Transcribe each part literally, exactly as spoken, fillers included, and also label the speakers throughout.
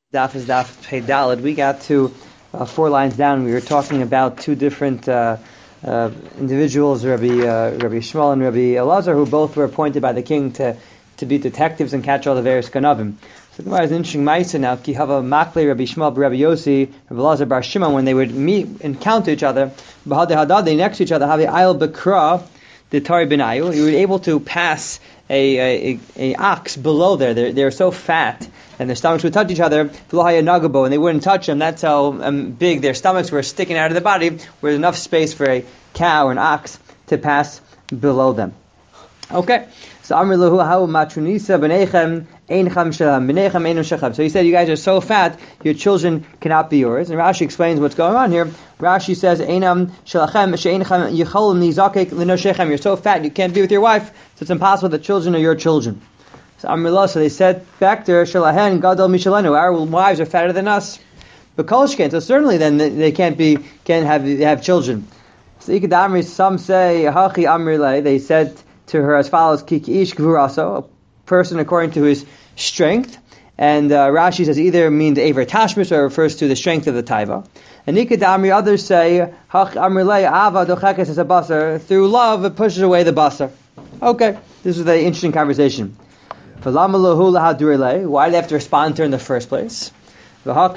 Speaker 1: Daf is Daf Pei Daled. We got to uh, four lines down. We were talking about two different uh, uh, individuals, Rabbi uh, Rabbi Shmuel and Rabbi Elazar, who both were appointed by the king to to be detectives and catch all the various ganavim. So the Gemara is an interesting ma'isa now. Ki hava makle Rabbi Shmuel, Rabbi Yossi, Rabbi Elazar bar Shimon, when they would meet, encounter each other, b'hadei hadad, they next to each other, have ayil bekra, the tari benayu. You were able to pass a, a, a ox below there. They're, they're so fat, and their stomachs would touch each other, and they wouldn't touch them. That's how um, big their stomachs were sticking out of the body, where there's enough space for a cow or an ox to pass below them. Okay, so Amr lahu hau matrunisa b'nechem eincham shalem b'nechem einu shechem. So he said, you guys are so fat, your children cannot be yours. And Rashi explains what's going on here. Rashi says, einam shalachem she'einchem yicholim nizakek l'noshechem. You're so fat, you can't be with your wife, so it's impossible. The children are your children. So Amr so they said back there, shalahen gadol mishalenu. Our wives are fatter than us. But kolshken, so certainly then they can't be, can't have have children. So Ikadamri, some say hachi amrile. They said to her as follows: Kiki ish gvuraso, a person according to his strength. And uh, Rashi says either means aver tashmis or refers to the strength of the taiva. And Nikadamri, others say hach amrile ava dochekes as a basar. Through love, it pushes away the basar. Okay, this is the interesting conversation. Why do they have to respond to her in the first place? You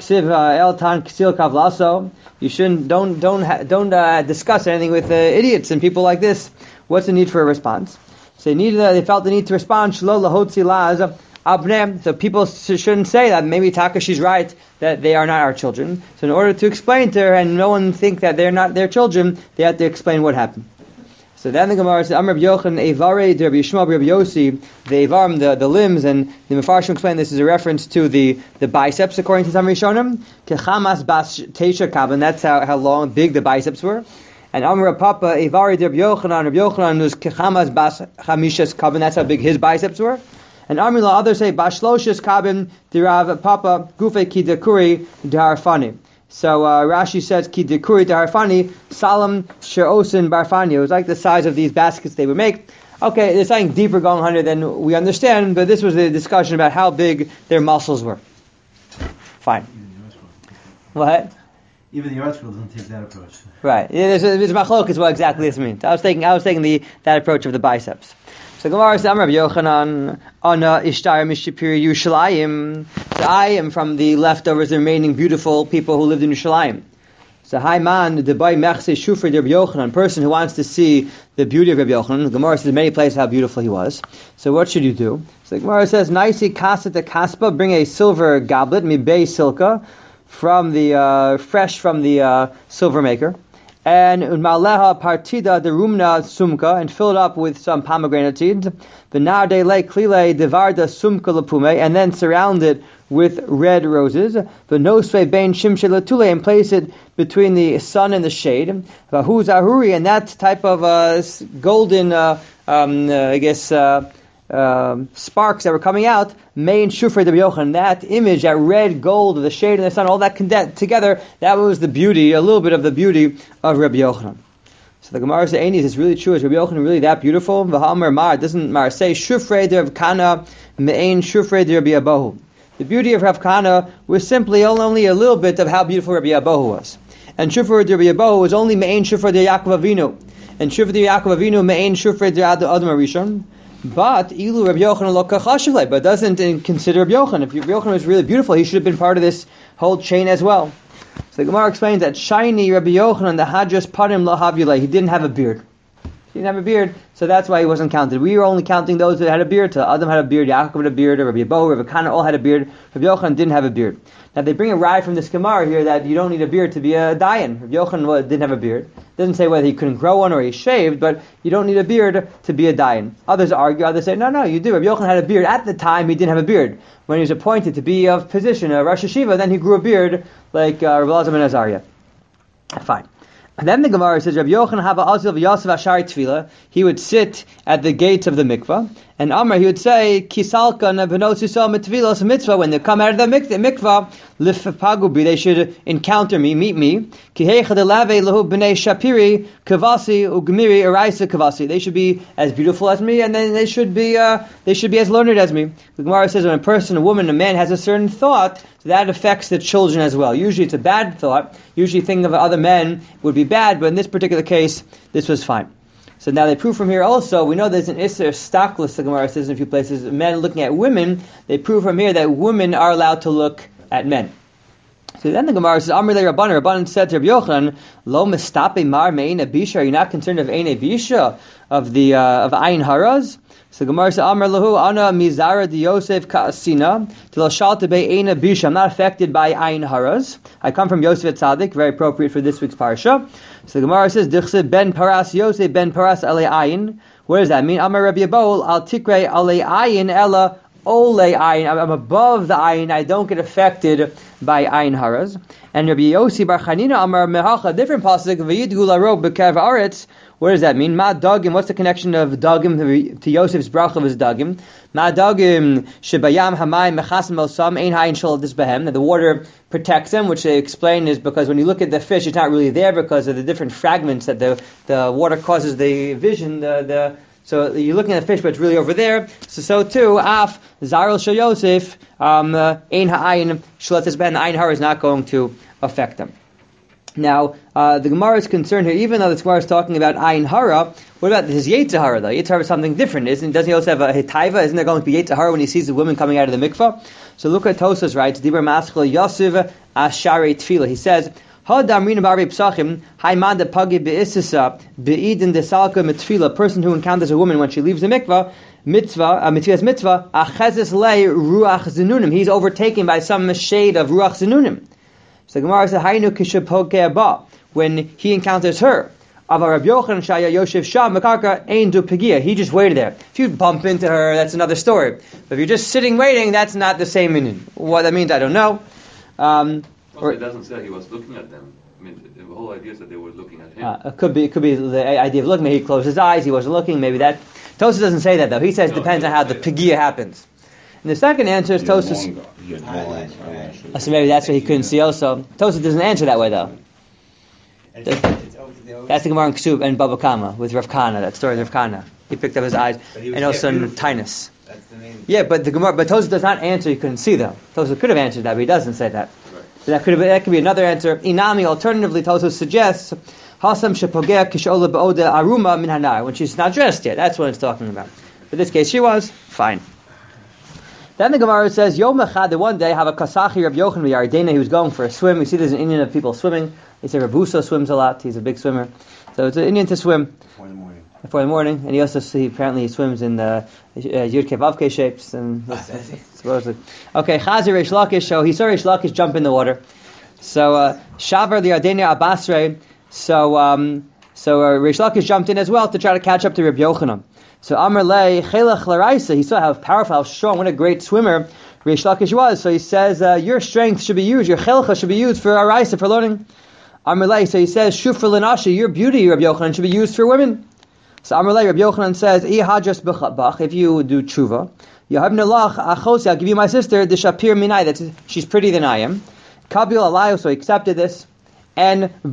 Speaker 1: shouldn't don't don't ha, don't uh, discuss anything with uh, idiots and people like this. What's the need for a response? So they needed. Uh, they felt the need to respond. So people shouldn't say that. Maybe Taka, she's right that they are not our children. So in order to explain to her and no one think that they're not their children, they have to explain what happened. So then the Gemara says, Amr Yochanan Evare Rabbi Yishmael Rabbi Yossi, the Evarim, the, the limbs, and the Mefarshim explain this is a reference to the, the biceps, according to some Rishonim. Kechamas bas teisha kabin, that's how, how long, big the biceps were. And Amr Papa Evare Rabbi Yochanan, Rabbi Yochanan was kechamas bas chamishas kabin, that's how big his biceps were. And Amr La, others say bashloshes kabin dirav Papa gufe ki dekuri darfani. So uh, Rashi says, Ki dekuri harfani salam she'osin barfani. It was like the size of these baskets they would make. Okay, there's something deeper going on here than we understand, but this was the discussion about how big their muscles were. Fine. What?
Speaker 2: Even the art school doesn't take that approach.
Speaker 1: Right. Yeah, there's, there's machlok is what exactly this means. I was taking I was taking the that approach of the biceps. So Gemara says, Rabbi Yochanan, Ana Ishtar Mishipir Yushalayim. So I am from the leftovers, the remaining beautiful people who lived in Yerushalayim. So Haiman, the Bay Mechse Shufri Rabbi Yochanan, person who wants to see the beauty of Rabbi Yochanan. Gemara says many places how beautiful he was. So what should you do? So Gemara says, Naisi Kasat Kaspa, bring a silver goblet, mi Bay Silka, from the uh, fresh from the uh, silver maker. And unmaleha partida de rumna sumka, and fill it up with some pomegranate seeds. V'narde le klile devarda sumka lepume, and then surround it with red roses. V'nosve bein shimshe letule, and place it between the sun and the shade. V'hu zahuri, and that type of uh, golden, uh, um, uh, I guess, uh, uh, sparks that were coming out, main shufrei de Yochanan, that image, that red gold of the shade and the sun, all that condensed together, that was the beauty, a little bit of the beauty of Rabbi Yochanan. So the Gemara says, Aini, is this really true? Is Rabbi Yochanan really that beautiful? V'hamar mar, doesn't Mar say, shufrei de Rav Kana, me'ein shufrei de Rabbi Abahu. The beauty of Rav Kana was simply only a little bit of how beautiful Rabbi Abahu was. And shufrei de Rabbi Abahu was only me'ein shufrei de Yaakov Avinu. And shufrei de Yaakov Avinu, me'ein shufrei de Adam Arishon. But Ilu Rabbi Yochanan lo kachashavle, but doesn't consider Rabbi Yochanan. If Rabbi Yochanan was really beautiful, he should have been part of this whole chain as well. So the Gemara explains that shiny Rabbi Yochanan, the hadras parim lo havulei, he didn't have a beard. He didn't have a beard, so that's why he wasn't counted. We were only counting those that had a beard. So Adam had a beard, Yaakov had a beard, Rabbi Abahu, Rabbi Kana all had a beard. Rabbi Yochanan didn't have a beard. Now they bring a ride from this Gemara here that you don't need a beard to be a dayan. Rabbi Yochanan didn't have a beard. It doesn't say whether he couldn't grow one or he shaved, but you don't need a beard to be a dayan. Others argue, others say, no, no, you do. Rabbi Yochanan had a beard. At the time, he didn't have a beard. When he was appointed to be of position, a Rosh Hashiva, then he grew a beard like uh, Rabbi Elazar ben Azariah. Fine. And then the Gemara says, Rabbi Yochanan haba azil v'yasav ashari tefillah. He would sit at the gates of the mikvah, And Amar, he would say, Kisalka nebenot yisrael mitvilos mitzvah, when they come out of the mikvah, lifpagubi, they should encounter me, meet me. Kiheicha delave lahu b'nei shapiri kavasi ugmiri eraisa kavasi. They should be as beautiful as me, and then they should be uh, they should be as learned as me. The Gemara says when a person, a woman, a man has a certain thought, so that affects the children as well. Usually it's a bad thought. Usually thinking of other men would be bad, but in this particular case, this was fine. So now they prove from here also, we know there's an Isser stockless, the Gemara says in a few places, men looking at women. They prove from here that women are allowed to look at men. So then the Gemara says, Amr le Rabbanan, Rabbanan said to Rabbi Yochanan, Lo mistape mar mein abisha, are you not concerned of ein abisha, of the, uh, of ayin haraz? So the Gemara says, Amr lahu, ana mizara di Yosef ka'asina, til shalte be ein abisha, I'm not affected by ayin haraz. I come from Yosef Tzaddik, very appropriate for this week's parsha. So the Gemara says, Dichse ben paras Yosef ben paras ale ayin. What does that mean? Amar Rabbi Yabol, al tikre ale ayin ella ole ayin. I'm above the ayin. I don't get affected by ayin haraz. And Rabbi Yossi bar Chanina Amar mehacha, different pasuk, v'yidgu laro b'kev aretz. What does that mean? Ma dagim. What's the connection of dagim to Yosef's bracha of his dagim? Ma dagim shebayam hamayim mechasim el sam ein hayin shel disbehem. The water protects them, which they explain is because when you look at the fish, it's not really there because of the different fragments that the the water causes the vision. The the so you're looking at the fish, but it's really over there. So so too, af zarel shel Yosef um ein hayin shel disbehem. The ayin hara is not going to affect them. Now, uh, the Gemara is concerned here, even though the Gemara is talking about ayin hara, what about his yetzer hara though? Yetzer hara is something different, isn't? Doesn't he also have a hitaiva? Isn't there going to be yetzer hara when he sees the woman coming out of the mikvah? So look at Tosas writes, Dibur Maschel Yosef Ashare Tefillah. He says, Ha damrina bari psachim haimad pagi be'isisa be'idin desalka mitfila. A person who encounters a woman when she leaves the mikvah, mitzvah, uh, mitzvah's mitzvah, achezes lei ruach zinunim. He's overtaken by some shade of ruach zinunim. So the Gemara says, "Haynu kishapokeh ba." When he encounters her, Avar Rabbi Yochanan shaya Yosef sham mekarka ein du pegia. He just waited there. If you bump into her, that's another story. But if you're just sitting waiting, that's not the same meaning. What that means, I don't know. Um,
Speaker 3: also, it doesn't say he was looking at them. I mean, the whole idea is that they were looking at him.
Speaker 1: Uh, it could be, it could be the idea of looking. Maybe he closed his eyes, he wasn't looking. Maybe that. Tosas doesn't say that though. He says it
Speaker 3: no,
Speaker 1: depends on how the pegia happens. And the second answer is Tosas. Uh, so maybe that's what he couldn't see also. Tosas doesn't answer that way though. The, that's the Gemara in Ksub and Baba Kama with Rav Kana. That story of Rav Kana. He picked up his eyes and also in Tinus. Yeah, but the Gemara, but Tosas does not answer. He couldn't see them. Tosas could have answered that, but he doesn't say that.
Speaker 3: Right.
Speaker 1: So that could have, that could be another answer. Inami, alternatively, Tosas suggests Hasam shepogea kishola beoda aruma min hanar, when she's not dressed yet. That's what it's talking about. In this case, she was fine. Then the Gemara says, Yom Echad, the one day, have a kasachi of Yochanan Yardena. He was going for a swim. We see there's an Indian of people swimming. They say Rabuso swims a lot. He's a big swimmer. So it's an Indian to swim.
Speaker 2: Four in the morning.
Speaker 1: Four in the morning. And he also, see, apparently he swims in the uh, Yud-Ke Vav-Ke shapes. And supposedly. Okay, Chazer Reish Lakish. So he saw Reish Lakish jump in the water. So, uh, Shavar the Yardena Abasre. So, um, so uh, Reish Lakish jumped in as well to try to catch up to Rabbi Yochanan. So Amr Le Chelach Laraisa, he saw how powerful, how strong, what a great swimmer Reish Lakish was. So he says, uh, your strength should be used, your Chelcha should be used for Araisa, for learning. Amr Le, so he says, Shufra Lanashi, your beauty, Rabbi Yochanan, should be used for women. So Amr Le, Rabbi Yochanan says, Ihajas B'Bach, if you do tshuva, Yahavna Lach Achosi, I'll give you my sister, the Shapir Minai, that's she's prettier than I am. Kabil Alayo, so he accepted this. And he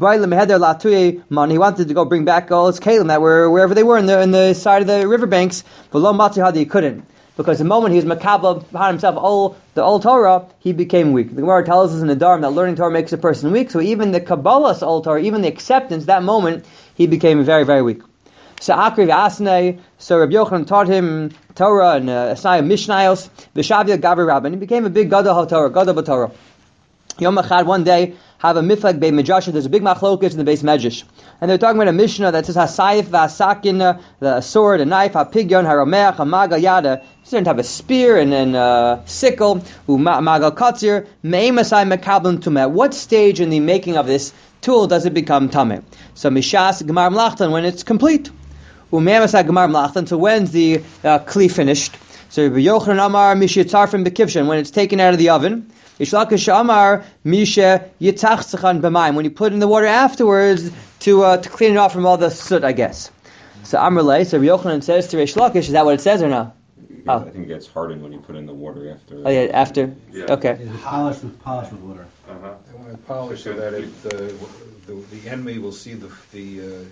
Speaker 1: wanted to go bring back all his kalim that were wherever they were in the in the side of the riverbanks. But lo matzihadi, he couldn't, because the moment he was makabla upon himself all the old Torah, he became weak. The Gemara tells us in the Dharm that learning Torah makes a person weak. So even the Kabbalah's old Torah, even the acceptance, that moment he became very very weak. So Akriv Asnei, so Rabbi Yochanan taught him Torah and uh, Asnai Mishnayos, V'Shavia Gavri Rabban. He became a big gadol HaTorah, gadol b'Torah. Yom Echad, one day, have a miflag bei Medrash. There's a big machlokas in the base Medrash, and they're talking about a Mishnah that says hasayif v'asakin, the sword, a knife, hapigyon, haromeach, hamagal yada, certain type of spear and then uh, sickle, umagal katzir, meimasai mekablim tumeh. What stage in the making of this tool does it become tameh? So mishas gemar mlachtan, when it's complete. Umeimasai gemar mlachtan, so when's the uh, kli finished? So Rabbi Yochanan Amar mishitzarfim bekivshan, when it's taken out of the oven. Reish Lakish Amar Misha Yitzachzachan B'mayim, when you put it in the water afterwards to uh, to clean it off from all the soot, I guess. So Amar Lei, so Rabbi Yochanan says to Reish Lakish, is that what it says or no?
Speaker 4: It
Speaker 1: Oh.
Speaker 4: gets, I think it gets hardened when you put it in the water after.
Speaker 1: Oh yeah, after.
Speaker 3: Yeah.
Speaker 1: Okay.
Speaker 2: It's polished with polished with water.
Speaker 3: Uh-huh.
Speaker 5: They want to polish so that it, uh, the, the enemy will see the the, uh,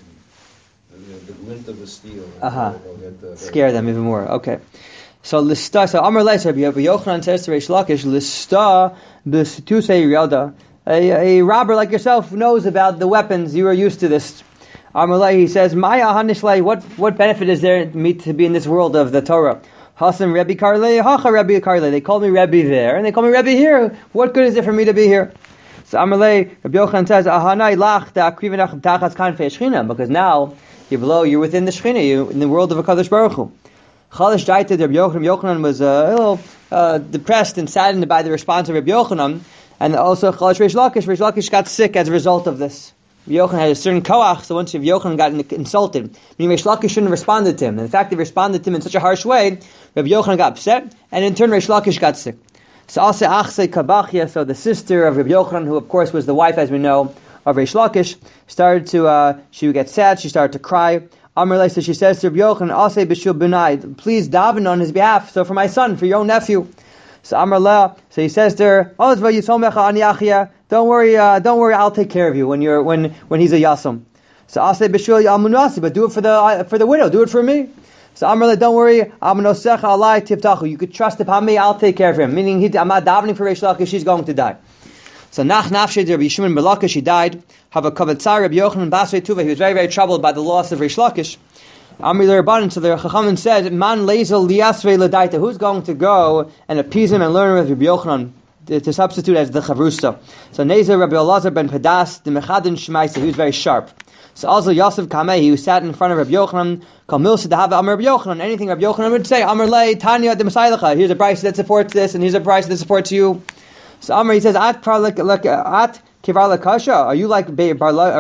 Speaker 5: the, the glint of the steel. and
Speaker 1: Uh-huh.
Speaker 5: they'll get, uh,
Speaker 1: Scare them even more. Okay. So lista. So Amar Leis Rabbi Yochanan says to Reish Lakish, lista b'situsei yada. A, a robber like yourself knows about the weapons. You are used to this. Amar Leis, he says, Maya hanishlei. What what benefit is there to me to be in this world of the Torah? Hasam Rebbe Karle, Hacha Rebbe Karle. They call me Rebbe there, and they call me Rebbe here. What good is it for me to be here? So Amar Leis, Rabbi Yochanan says, Ahanai lach da'akrivenach tachas kanfei Shechina, because now you're below, you're within the Shechina, you're in the world of a Kadosh Baruch Hu. Chalish Daita, Rabbi Yochanan, Yochanan was uh, a little uh, depressed and saddened by the response of Rabbi Yochanan, and also Chalish Reish Lakish. Reish Lakish got sick as a result of this. Rabbi Yochanan had a certain koach, so once Rabbi Yochanan got insulted, meaning Reish Lakish shouldn't have responded to him. And the fact that he responded to him in such a harsh way, Rabbi Yochanan got upset, and in turn Reish Lakish got sick. So Ase Achse Kabachia, so the sister of Rabbi Yochanan, who of course was the wife, as we know, of Reish Lakish, started to, uh, she would get sad, she started to cry. Amar Leis, so she says to Rabbi Yochanan, Ase B'shul B'nai, please daven on his behalf, so for my son, for your own nephew. So Amar Leah, so he says to her, Ozva Yisomecha Ani Achia, don't worry, uh, don't worry, I'll take care of you when you're, when, when he's a Yasam. So Ase B'shul Yamunasi, but do it for the, uh, for the widow, do it for me. So Amar Leah, don't worry, Amanosecha Alai Tiftachu, you could trust upon me, I'll take care of him. Meaning, he, I'm not davening for Reish Lakish, she's going to die. So Nach Nafshe, Rabbi Shimon ben Lakish, he died. Have a kavatzar, Rabbi Yochanan Basrei Tuva, he was very, very troubled by the loss of Reish Lakish. Amri L'Rabbanan, so the Chachamim said, Man Lezel Liasrei L'Daita, who's going to go and appease him and learn with Rabbi Yochanan to, to substitute as the Chavrusa? So Nezer Rabbi Elazar ben Padas, the Mechadin Shemaisa, he was very sharp. So also Yosef Kamei, who sat in front of Rabbi Yochanan, Kal Milsa Dahava Amar Rabbi Yochanan, anything Rabbi Yochanan would say, Amar Lei, Tanya de Masailacha, here's a price that supports this, and here's a price that supports you. So Amar, he says, At Parlik, At Kivar Lakasha, are you like Reish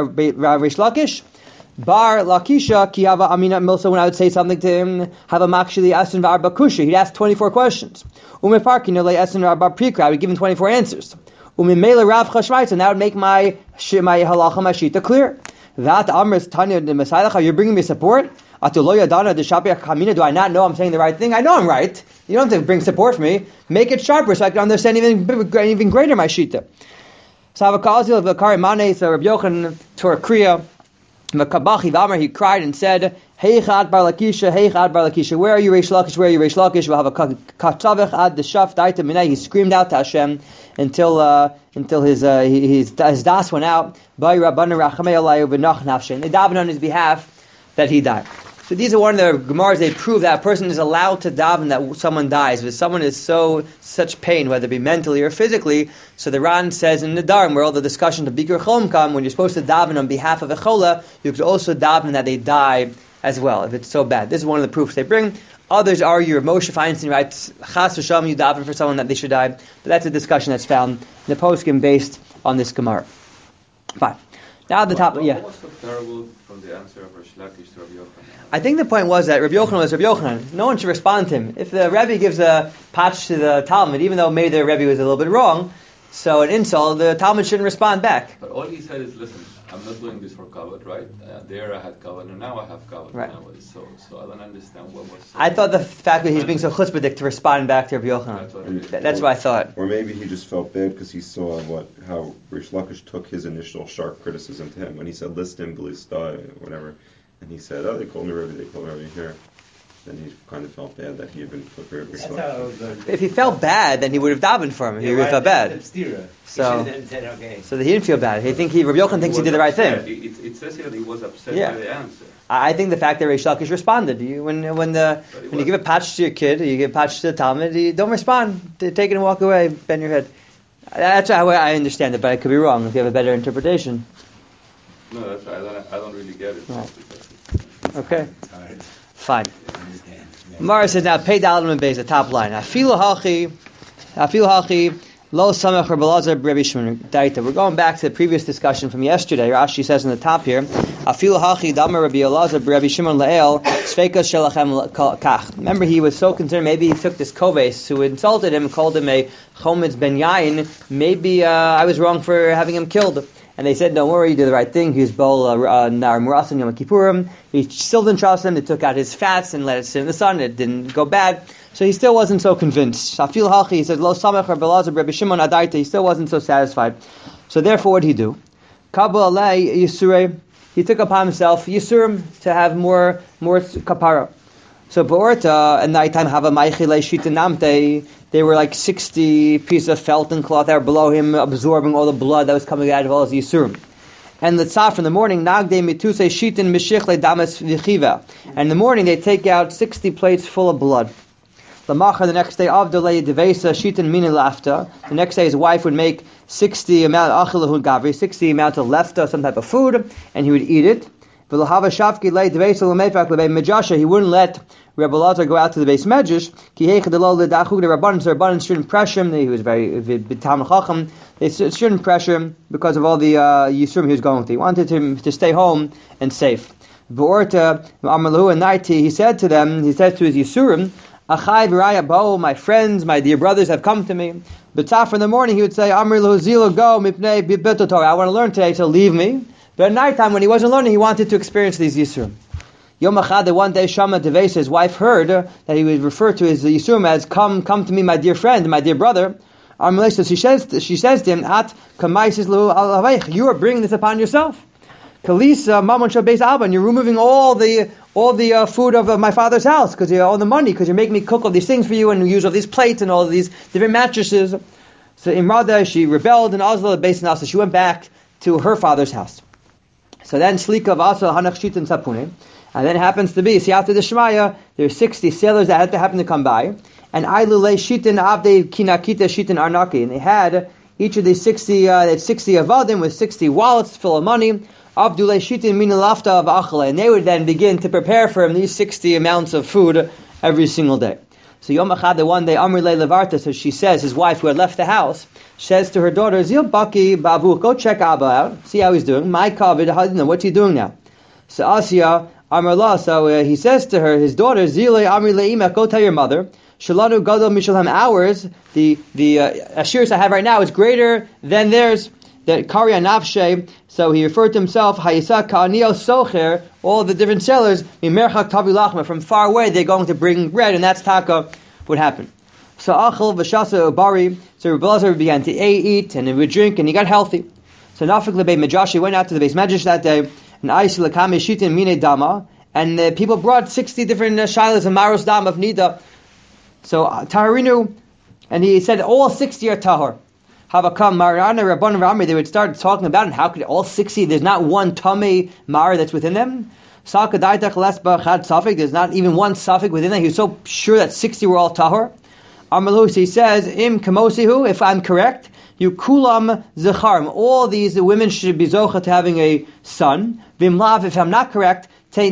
Speaker 1: Lakish? Bar Lakisha Kiyava Amina Milsa, when I would say something to him, have a Makshili Asin Varba Kushi, he'd ask twenty-four questions. Umefarkin Le Asin Varba Prikra, I would give him twenty-four answers. Umimela Rav Chashmaitz, and that would make my my halacha mashita clear. That Amr's Tanya the Messiah, you're bringing me support? Atuloya Dana the Shapiach Kamina, do I not know I'm saying the right thing? I know I'm right. You don't have to bring support for me. Make it sharper so I can understand even even greater my shita. So Havakazil of the Kari Mane, so Rabbi Yochanan tore Kriya. Makabachi Vamar, he cried and said, Heichad Bar Lakisha, Heichad Bar Lakisha, where are you, Reish Lakish, where are you, Reish Lakish? We'll have a Katzavech ad the Shaf Daita Minay. He screamed out to Hashem until uh, until his, uh, his his das went out. By Rabbanu Rachamei Alayu V'nach Nafshe. They davened on his behalf that he died. So these are one of the Gemaras, they prove that a person is allowed to daven that someone dies, but someone is so, such pain, whether it be mentally or physically. So the Ran says in the Dharm, where all the discussions of Bikur Cholom come, when you're supposed to daven on behalf of a Chola, you could also daven that they die as well, if it's so bad. This is one of the proofs they bring. Others argue, Moshe Feinstein writes, Chas v'shalom, you daven for someone that they should die. But that's a discussion that's found in the poskim based on this Gemara. Fine. Now the top,
Speaker 3: what,
Speaker 1: yeah.
Speaker 3: What was so terrible from the answer of Reish Lakish to Rabbi Yochanan?
Speaker 1: I think the point was that Rabbi Yochanan was Rabbi Yochanan. No one should respond to him. If the Rebbe gives a patch to the Talmud, even though maybe the Rebbe was a little bit wrong, so an insult, the Talmud shouldn't respond back.
Speaker 3: But all he said is, listen, I'm not doing this for kavod, right? Uh, there I had kavod, and now I have kavod.
Speaker 1: Right.
Speaker 3: Now, so, so I don't understand what was. So
Speaker 1: I thought the fact that he's being so chutzpahdik to respond back to Rabbi Yochanan.
Speaker 3: That's what it is.
Speaker 1: Th- That's what I thought.
Speaker 4: Or maybe he just felt bad because he saw what how Reish Lakish took his initial sharp criticism to him when he said listim blista or whatever, and he said, oh, they called me Rebbe, they called me Rebbe here. Then he kind of felt bad that he had been put Reish
Speaker 2: That's how it
Speaker 4: Lakish.
Speaker 2: was, uh,
Speaker 1: If he felt bad, then he would have davened for him. He would have felt bad. So- So that he didn't feel bad. He think he Rabbi Yochanan thinks he did the right
Speaker 3: upset.
Speaker 1: thing.
Speaker 3: It, it says here that he was upset
Speaker 1: Yeah.
Speaker 3: by the answer.
Speaker 1: I I think the fact that Reish Lakish responded, you, when when the
Speaker 3: But he
Speaker 1: when you give a
Speaker 3: wasn't.
Speaker 1: patch to your kid, or you give a patch to the Talmud, you don't respond. Take it and walk away, bend your head. That's how I understand it, but I could be wrong if you have a better interpretation.
Speaker 3: No, that's I don't. I don't really get it.
Speaker 1: Right.
Speaker 3: Because-
Speaker 1: Okay, fine. Mara says now, pay Dalim and Beis, the top line. Afilu hachi, afilu hachi, lo samech Rabbi Elazar Rabbi Shimon Daita. We're going back to the previous discussion from yesterday. Rashi says in the top here, afilu hachi damar Rabbi Elazar Rabbi Shimon Lael sveika shelachem kach. Remember, he was so concerned. Maybe he took this koves who insulted him, called him a chometz ben yain. Maybe uh, I was wrong for having him killed. And they said, don't worry, you did the right thing. He was Bol Nar Murasan Yom Kippurim. He still didn't trust him. They took out his fats and let it sit in the sun. It didn't go bad. So he still wasn't so convinced. Shafil Halchi, he said, Lo Samech Rabbi Elazar Rabbi Shimon Adaita. He still wasn't so satisfied. So therefore, what did he do? Kabul Alei Yisurei. He took upon himself Yisurim to have more more kapara. So Ba'orta, at nighttime, have a Maichile Shitanamte. They were like sixty pieces of felton cloth that were below him, absorbing all the blood that was coming out of all his Yisurim. And the tzaf in the morning, Nagde Mituse Shitin Mishichle Damas Vichiva. And in the morning, they take out sixty plates full of blood. Lamacha, the next day, Avdolei Devesa Shitin Mini Lafta. The next day, his wife would make sixty amount of Achilahun Gavri, sixty amount of lefta, some type of food, and he would eat it. V'lahava Shafki Lei Devesa Lamefak Lebei Majasha. He wouldn't let Rebbe Elazar go out to the base medrash. Ki heichadelo ledachug the rabbanon. So rabbanon shouldn't pressure him. He was very b'tam chacham. They shouldn't pressure him because of all the uh, yisurim he was going through. He wanted him to stay home and safe. V'orta amalahu and naiti. He said to them. He said to his yisurim, Achai v'raya bo. My friends, my dear brothers have come to me. B'taf in the morning he would say, Amri lo zilo go mipnei b'beto Torah. I want to learn today, so leave me. But at nighttime when he wasn't learning, he wanted to experience these yisurim. Yom Echad, one day, Shama Devesa, his wife heard uh, that he would refer to his Yisurim as, come, come to me, my dear friend, my dear brother. So she says, she says to him, At you are bringing this upon yourself. Kalisa, Mamon Shabes Abba, and you're removing all the all the uh, food of uh, my father's house, because you all the money, because you're making me cook all these things for you, and use all these plates and all these different mattresses. So Imrada, she rebelled, and Azla, based on so she went back to her father's house. So then, Slika of Asa, Hanach Shitan Sapune. And then it happens to be, see, after the Shemaya, there's sixty sailors that had to happen to come by. And Ailule Shitin Abde Kinakita Shitin Arnaki. And they had each of these sixty, uh, they had sixty avadim with sixty wallets full of money. Abdule Shitin Minalafta of Achle. And they would then begin to prepare for him these sixty amounts of food every single day. So Yom Echad, the one day, Amrile Levarta, so she says, his wife who had left the house, says to her daughter, Zil Baki Babu, go check Abba out, see how he's doing. My Kavid, what's he doing now? So Asya, Amarla, so uh, he says to her, his daughter, Zile Amri Le'ima, go tell your mother, Shalanu Gadol Mishalham, ours, the the uh, assurance I have right now is greater than theirs. That Karya Nafshe, so he referred to himself, Hayisa Ka'anio Socher, all the different sellers, Mimerchak Tavi Lachma, from far away they're going to bring bread, and that's taka what happened. So Achel Vashasa Ubari, so Rebbe Elazar began to eat and he would drink and he got healthy. So Nafik Lebei Majashi went out to the base medrash that day, and Aish Lekame Shitin Mine Dama, and uh, people brought sixty different uh, shilas of Maros Dam of Nida. So uh, Taharinu, and he said all sixty are Tahar. Havakam Marana Rabban Rami, they would start talking about it. How could all sixty? There's not one Tame Mar that's within them. Sakadaitach Lesba Chad Safik, there's not even one Safik within them. He was so sure that sixty were all Tahar. Amalus, he says, Im Kamosihu, if I'm correct, you kulam zecharim. All these women should be zocha to having a son. Vimlav, if I'm not correct, let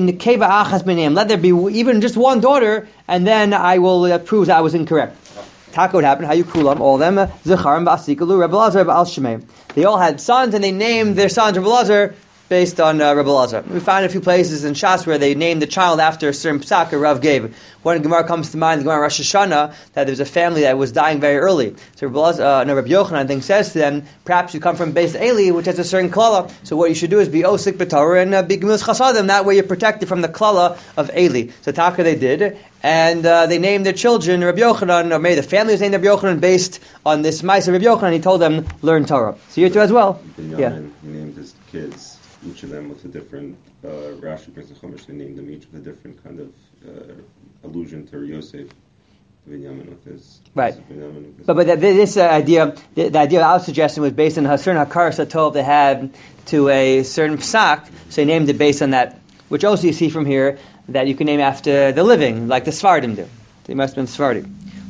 Speaker 1: there be even just one daughter, and then I will uh, prove that I was incorrect. Taka would happen. How you kulam? All of them. Zecharim ba'asikalu Rebbe Elazar ba'al shemei. They all had sons, and they named their sons Rebbe Elazar based on uh, Rebbe Elazar. We find a few places in Shas where they named the child after a certain psak or Rav gave. One Gemara comes to mind, the Gemara Rosh Hashanah, that there was a family that was dying very early. So Rebbe Elazar, uh, no, Rebbe Yochanan, I think, says to them, perhaps you come from Beis Eli, which has a certain klala. So what you should do is be osik b'torah and uh, be gemilas chasadim. That way you're protected from the klala of Eli. So taka they did, and uh, they named their children Rebbe Yochanan, or maybe the family was named Rebbe Yochanan based on this Ma'aser Rebbe Yochanan. He told them learn Torah. So you too as well.
Speaker 4: Yeah. He named his kids. Each of them with a different, uh, Rashi brings the Chumash, they named them each with a different kind of uh, allusion to Yosef, Binyamin with his...
Speaker 1: Right.
Speaker 4: With his
Speaker 1: but but this uh, idea, the, the idea I was suggesting was based on a certain Hakar Satov they had to a certain Psak, so they named it based on that, which also you see from here, that you can name after the living, like the Svardim do. They must have been Svardim.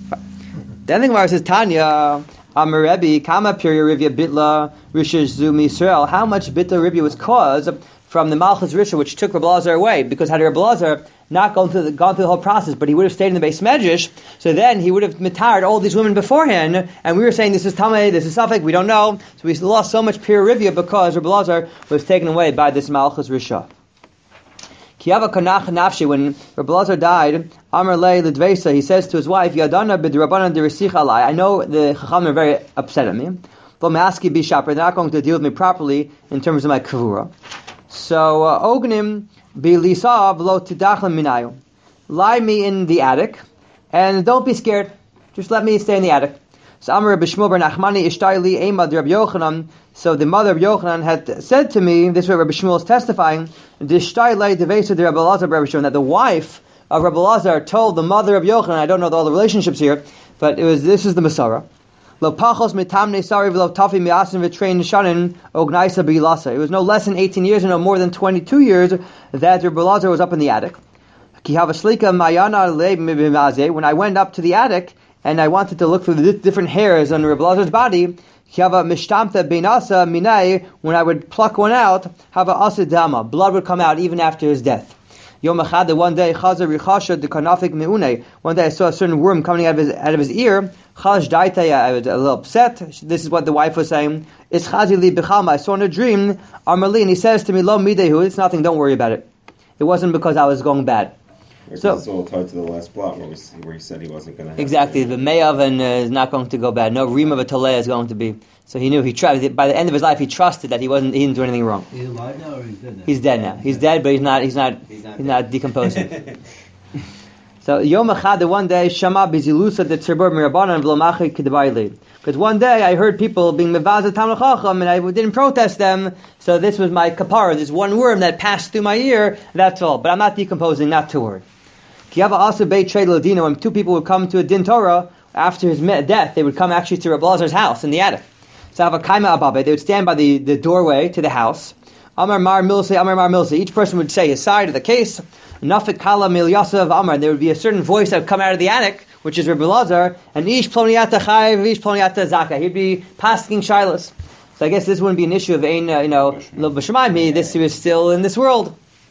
Speaker 1: Then the Gemara says, Tanya... Amarebi, Kama Piri Rivya Bitla Risha Zumi Israel. How much Bitla Rivya was caused from the Malchus Risha, which took Rebbe Elazar away? Because had Rebbe Elazar not gone through the, gone through the whole process, but he would have stayed in the base medrash, so then he would have mitared all these women beforehand, and we were saying this is Tameh, this is Safek, we don't know. So we lost so much Piri Rivya because Rebbe Elazar was taken away by this Malchus Risha. Kiyava Kanach Nafshi, when Rebbe Elazar died, Amar Lei L'Dvesa, he says to his wife, Yadana b'drabanan d'Resich alai. I know the Chachamim are very upset at me, V'maski b'shaper. They're not going to deal with me properly in terms of my kavura. So uh, ognim b'lisav lo tidachlim minayu. Lie me in the attic, and don't be scared. Just let me stay in the attic. So Amar Rabbi Shmuel bar Nachmani Ishtai li Eimad Rabbi Yochanan. So the mother of Yochanan had said to me, this is what Rabbi Shmuel is testifying, Dishtai li devesa de Rabbi Lazar Rabbi Shmuel, that the wife of Rabbi Lazar told the mother of Yochanan, I don't know all the relationships here, but it was this is the Masara. Lo pachos mitamne sari v'lo tafi mi'asin v'trein nishanin ognaisa b'ilasa. It was no less than eighteen years and no more than twenty-two years that Rabbi Lazar was up in the attic. Ki havaslika mayana le b'mazeh. When I went up to the attic and I wanted to look through the different hairs on Rabbi Lazar's body, Hava mishtamta beinasa minai, when I would pluck one out, hava asidama, blood would come out even after his death. Yom echad, one day, chazer richasha de kanafik meune. One day I saw a certain worm coming out of his out of his ear. Chash daitaya, I was a little upset. This is what the wife was saying. It's chazi li bichalma. I saw in a dream. Armali, and he says to me, lo midehu. It's nothing. Don't worry about it. It wasn't because I was going bad.
Speaker 4: So it's all tied to the last plot where, we, where he said he wasn't going to have
Speaker 1: exactly
Speaker 4: to.
Speaker 1: The me'avan uh, is not going to go bad. No rima v'toleh is going to be. So he knew he tried. By the end of his life, he trusted that he wasn't. He didn't do anything wrong.
Speaker 2: He's alive now, or he's dead now?
Speaker 1: He's dead now. He's dead, but he's not. He's not. He's not, he's not decomposing. So Yom Echad, the one day, Shama bizilusa de tzibur mirabanan v'lomachi kedabayli. Because one day I heard people being mevazah Talmud Chacham, and I didn't protest them. So this was my kapara. This one worm that passed through my ear. That's all. But I'm not decomposing. Not to worry. Kiyava also beit trade ladino. When two people would come to a din Torah after his death, they would come actually to Rabbi Lazar's house in the attic. So have a kaima ababe. They would stand by the, the doorway to the house. Amar mar milse, Amar mar milse. Each person would say his side of the case. Nafik kala mil yasav Amar. There would be a certain voice that would come out of the attic, which is Rabbi Lazar, and ish ploniata chayv, ish ploniata zaka. He'd be pasking shilas. So I guess this wouldn't be an issue of ein, uh, you know, lo b'shemaim. This he was still in this world.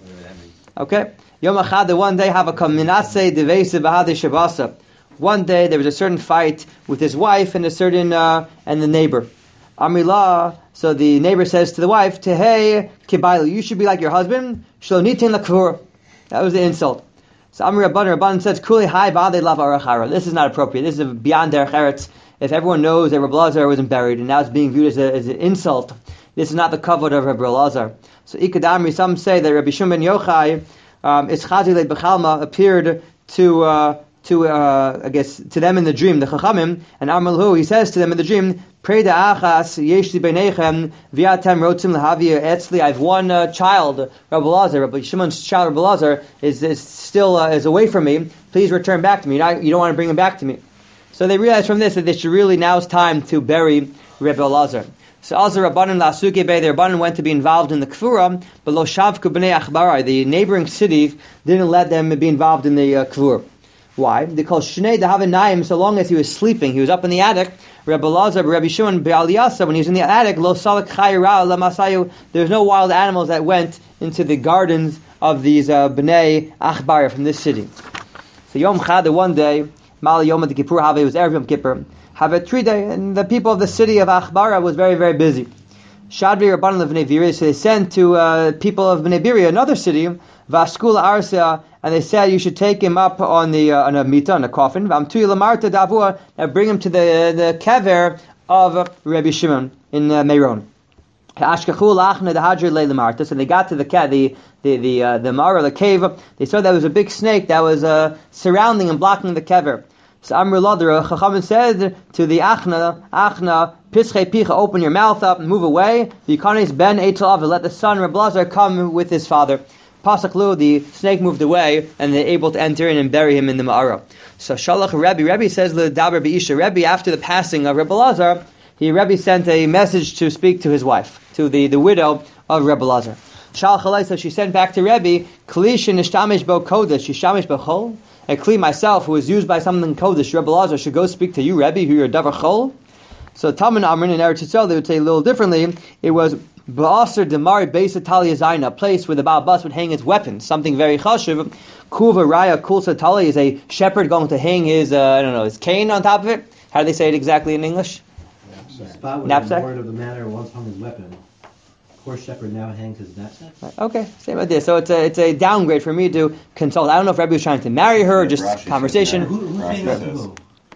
Speaker 1: Okay. Yom Echad, the one day, have a kaminase devese v'hade shabasa. One day there was a certain fight with his wife and a certain uh, and the neighbor. Amrilah, so the neighbor says to the wife, Tehei kibayla, you should be like your husband. Shlonitin lakvur. That was the insult. So Amri Rabban Rabban says, Kuli hai v'adei lav arachara. This is not appropriate. This is beyond derech eretz. If everyone knows that Rabbi Lazar wasn't buried and now it's being viewed as, a, as an insult, this is not the kavod of Rabbi Lazar. So Ikadamri, some say that Rabbi Shimon ben Yochai, um, Ischazile Bechalma, appeared to uh, to uh, I guess to them in the dream, the Chachamim, and Amalhu, he says to them in the dream, Pray the achas yeshli beinechem v'atem rotzim lahavia etzli. I have one uh, child, Rabbi Lazar. Rabbi Shimon's child, Rabbi Lazar, is, is still uh, is away from me. Please return back to me. You don't, you don't want to bring him back to me. So they realized from this that they should really now it's time to bury Rabbi Lazar. So also Rabbanan Lasuke Bey, the Rabbanan went to be involved in the Kfura, but Lo Shavku B'nei Achbarai, the neighboring cities didn't let them be involved in the uh, Kfura. Why? Because Shnei Dahavanayim, so long as he was sleeping, he was up in the attic, Rabbi Lazar, Rabbi Shimon Be'aliyasa, when he was in the attic, Lo Salak Chayra Lamasayu, there's no wild animals that went into the gardens of these uh, B'nei Achbarai from this city. So Yom Chad, one day, Mal Yom Kippur Have, it was Erev Yom Kippur, have a three day, and the people of the city of Achbara was very, very busy. Shadri Rabbanan of Bnei Biria, so they sent to uh, people of Bnei Biria, another city, Vashkula Arsa, and they said you should take him up on the uh, on a mita, on a coffin. V'amtuy lamarta davua, and bring him to the the kever of Rabbi Shimon in uh, Meron. Ashkachu lachna the hadri le lamarta. So they got to the the the the uh, the mara, the cave. They saw there was a big snake that was uh, surrounding and blocking the kever. So Amr Ladra, Chachamim said to the Achna, Achna, Pischei Picha, open your mouth up and move away. V'yikanes ben Eitzel Av, let the son Rabbi Lazar come with his father. Pasaklu, the snake moved away, and they're able to enter in and bury him in the Ma'ara. So Shalach Rebbe, Rebbe says, L'daber B'isha, Rebbe, after the passing of Rabbi Lazar, he, Rebbe, sent a message to speak to his wife, to the, the widow of Rabbi Lazar. Shalach Alei, so she sent back to Rebbe, Kli Shenishtamesh Bo Kodesh, Yishtamesh B'chol, a kli myself, who was used by something kodesh, Rebbe Lazar, should go speak to you, Rebbe, who you're a davar chol. So Talmud Amrin in Eretz Yisrael, they would say a little differently. It was ba'aser demari beis talia zaina, a place where the Baal Bas would hang his weapons, something very chashuv. Kuva raya kulsa tali is a shepherd going to hang his, uh, I don't know, his cane on top of it. How do they say it exactly in English?
Speaker 2: The spot where
Speaker 1: Knapsack?
Speaker 2: the lord of the manor once hung his weapon. Horse shepherd now hangs his knapsack.
Speaker 1: Okay, same idea. So it's a it's a downgrade for me to consult. I don't know if Rebbe was trying to marry her or just
Speaker 4: Rashi
Speaker 1: conversation.
Speaker 4: says
Speaker 2: Who, who
Speaker 4: Rashi
Speaker 2: hangs
Speaker 4: says.
Speaker 2: who?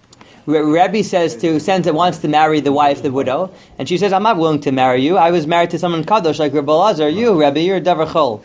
Speaker 1: Re- Rebbe says to sends that wants to marry the wife, the widow, and she says, "I'm not willing to marry you. I was married to someone kadosh like Rebbe Elazar. You, Rebbe, you're a davar chol."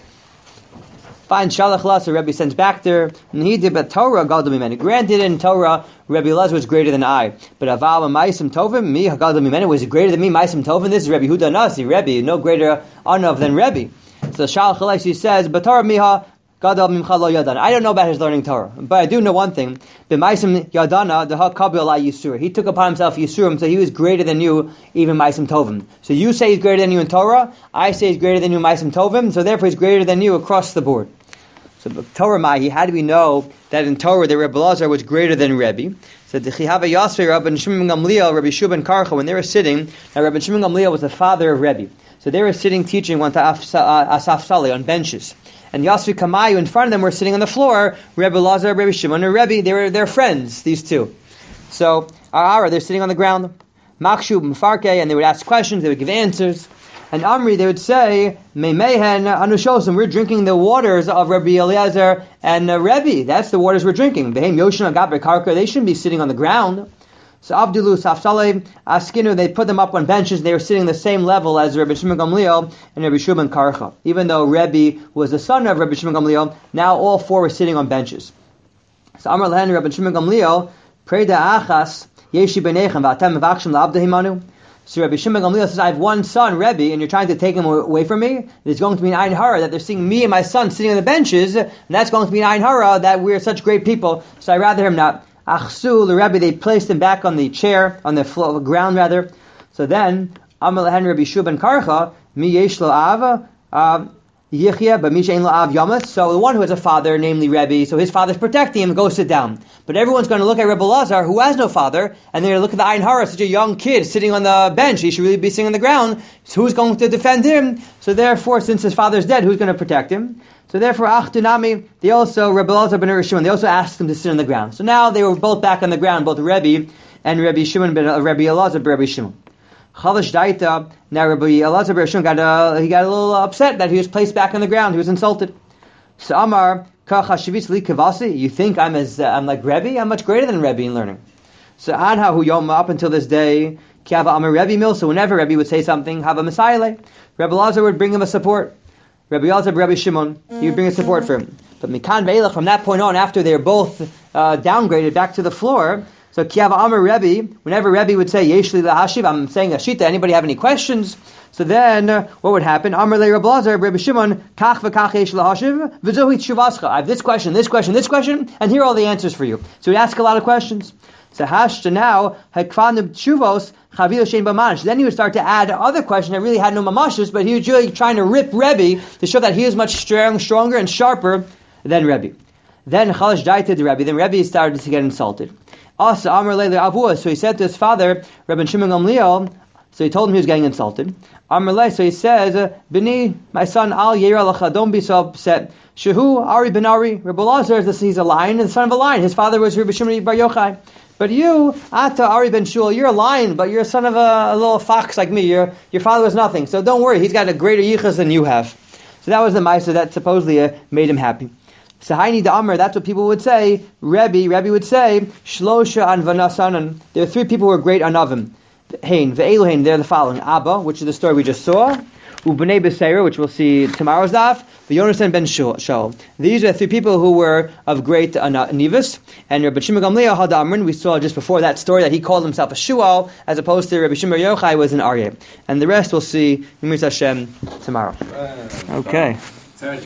Speaker 1: Fine, shalach la, so Rebbe sends back to her, and he did, but Torah gadol mimeni. Granted, in Torah, Rebbe Elazar was greater than I. But aval ma'asim tovim, me gadol mimeni, was greater than me, ma'asim tovim. This is Rebbe Huda Nasi, Rebbe, no greater anav than Rebbe. So shalach la, she says, but Torah miha gadol mimcha lo yadan. I don't know about his learning Torah, but I do know one thing. B'ma'asim yadana the hakabil la yisur. He took upon himself yisurim, so he was greater than you, even ma'asim tovim. So you say he's greater than you in Torah, I say he's greater than you ma'asim tovim, so therefore he's greater than you across the board. So Torah Mahi, how do we know that in Torah the Rebbe Elazar was greater than Rebbe? So the Chihava Yasvei, Rabbi Shimon Gamliel, Rabbi Shuban Karcha, when they were sitting, now Rabbi Shimon Gamliel was the father of Rebbe. So they were sitting teaching one to Asaf Saleh on benches. And Yasvei Kamayu in front of them were sitting on the floor, Rebbe Elazar, Rabbi Shimon, and Rebbe, they were they're friends, these two. So Ara, they're sitting on the ground. Makshu, Mfarke, and they would ask questions, they would give answers. And Amri, they would say, Meimehen Anushosim, we're drinking the waters of Rabbi Eliezer and uh, Rebbe. That's the waters we're drinking. Behem Yoshin Agabe Karka, they shouldn't be sitting on the ground. So Abdulu Safsaleh Askinu, they put them up on benches, and they were sitting the same level as Rabbi Shimon Gamliel and Rabbi Shimon Karcha. Even though Rebbe was the son of Rabbi Shimon Gamliel, now all four were sitting on benches. So Amar Lehen Rabbi Shimon Gamliel, Preda Achas, Yeshi Benechem, Vatem Vakshim La'abdehimanu. So Rabbi Shimon Gamliel says, I have one son, Rebbe, and you're trying to take him away from me? There's going to be an Ein Hara, that they're seeing me and my son sitting on the benches, and that's going to be an Ein Hara, that we're such great people, so I'd rather him not. Achsu, the Rebbe, they placed him back on the chair, on the floor, ground rather. So then, Amal Hen Rabbi Shuban Karcha, Mi Yesh Lo Ava, Yichya, but Mi Shein Lo Av Yamas. So the one who has a father, namely Rebbe, so his father's protecting him, go sit down. But everyone's going to look at Rebbe Elazar, who has no father, and they're going to look at the Ein Hara, such a young kid sitting on the bench. He should really be sitting on the ground. So who's going to defend him? So therefore, since his father's dead, who's going to protect him? So therefore, Achtunami, they also, Rebbe Elazar ben Shimon, they also asked him to sit on the ground. So now they were both back on the ground, both Rebbe and Rebbe Shimon ben uh, Rebbe Elazar ben Rebbe Shimon. Chalash Daita, now Rebbe Elazar ben Shimon got uh, he got a little upset that he was placed back on the ground. He was insulted. So Amar, Kachashivitz li kavasi, you think I'm as uh, I'm like Rebbe? I'm much greater than Rebbe in learning. So Anha hu yom, up until this day, Kiava Amar Rebbe mil. So whenever Rebbe would say something, have a Messiah, Rebbe Elazar would bring him a support. Rabbi Elazar, Rabbi Shimon, he would bring a support for him. But Mikan Ve'elach, from that point on, after they were both uh, downgraded back to the floor, so Kiava Amar Rebbe, whenever Rebbe would say, Yeshli Lahashiv, I'm saying Ashita, anybody have any questions? So then, uh, what would happen? Amar Le Rabbi Elazar, Rabbi Shimon, Kach v'kach Yesh Lahashiv, V'zohi Tshuvascha. I have this question, this question, this question, and here are all the answers for you. So he'd ask a lot of questions. So Hashta now, Hekvanib Tshuvos, Chavil Shein B'manish. Then he would start to add other questions that really had no mamashus, but he was really trying to rip Rebbe to show that he is much strong, stronger and sharper than Rebbe. Then Chalash Daita the Rebbe. Then Rebbe started to get insulted. Also, Amar Leila Avua. So he said to his father, Rabbi Shimon Gamliel. So he told him he was getting insulted. Amar Leila. So he says, Bini, my son, Al Yeira Lacha. Don't be so upset. Shehu Ari Ben Ari. Rabbi Elazar is he's a lion, the son of a lion. His father was Rabbi Shimon Bar Yochai. But you, Ata Ari Ben Shul, you're a lion, but you're a son of a, a little fox like me. Your your father was nothing. So don't worry, he's got a greater yichus than you have. So that was the Maisa that supposedly uh, made him happy. So Haini da Amr, that's what people would say. Rebbe, Rebbe would say, Shlosha an Vanasanan. There are three people who are great anavim. Hein, Ve'elu Hein, they're the following. Abba, which is the story we just saw. Ubnei Beseira, which we'll see tomorrow's daf, Yonasan ben Shaul. These are the three people who were of great uh, nivus. And Rabbi Shimon Gamliel had Amrin, we saw just before that story that he called himself a Shual, as opposed to Rabbi Shimon Yochai was an Aryeh. And the rest we'll see in Hashem tomorrow. Okay.